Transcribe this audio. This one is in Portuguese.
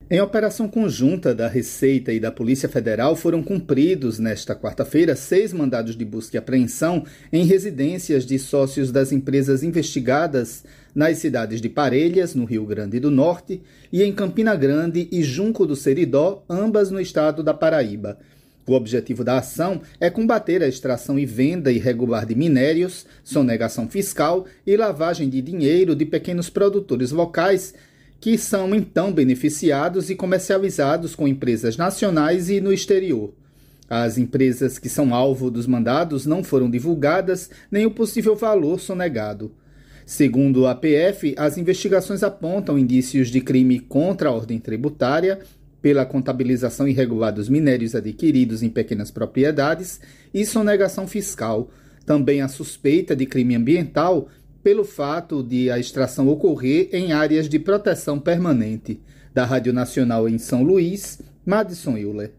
Em operação conjunta da Receita e da Polícia Federal, foram cumpridos, nesta quarta-feira, 6 mandados de busca e apreensão em residências de sócios das empresas investigadas nas cidades de Parelhas, no Rio Grande do Norte, e em Campina Grande e Junco do Seridó, ambas no estado da Paraíba. O objetivo da ação é combater a extração e venda irregular de minérios, sonegação fiscal e lavagem de dinheiro de pequenos produtores locais, que são então beneficiados e comercializados com empresas nacionais e no exterior. As empresas que são alvo dos mandados não foram divulgadas, nem o possível valor sonegado. Segundo a PF, as investigações apontam indícios de crime contra a ordem tributária, pela contabilização irregular dos minérios adquiridos em pequenas propriedades e sonegação fiscal. Também a suspeita de crime ambiental, pelo fato de a extração ocorrer em áreas de proteção permanente. Da Rádio Nacional em São Luís, Madison Euler.